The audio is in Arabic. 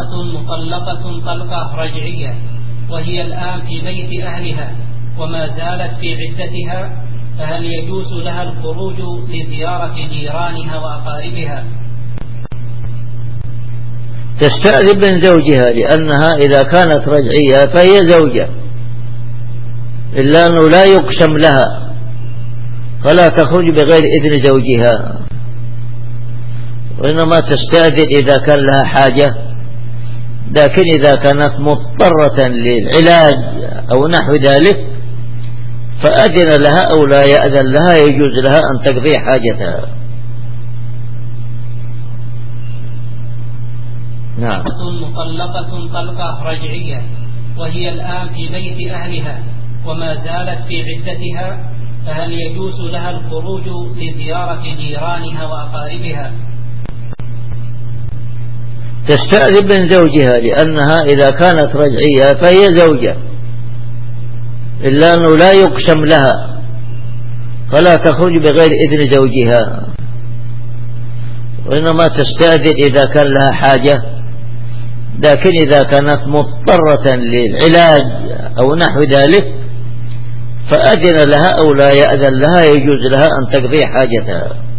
مطلقة طلقة رجعية وهي الآن في بيت أهلها وما زالت في عدتها، فهل يجوز لها الخروج لزيارة جيرانها وأقاربها؟ تستأذن من زوجها، لأنها إذا كانت رجعية فهي زوجة، إلا أنه لا يقسم لها، فلا تخرج بغير إذن زوجها، وإنما تستأذن إذا كان لها حاجة. لكن إذا كانت مضطرة للعلاج أو نحو ذلك فأذن لها أو لا يأذن لها، يجوز لها أن تقضي حاجتها. نعم. مطلقة طلقة رجعية وهي الآن في بيت أهلها وما زالت في عدتها، فهل يجوز لها الخروج لزيارة جيرانها وأقاربها؟ تستأذن من زوجها، لأنها إذا كانت رجعية فهي زوجة، إلا أنه لا يقسم لها، فلا تخرج بغير إذن زوجها، وإنما تستأذن إذا كان لها حاجة. لكن إذا كانت مضطرة للعلاج أو نحو ذلك فأذن لها أو لا يأذن لها، يجوز لها أن تقضي حاجتها.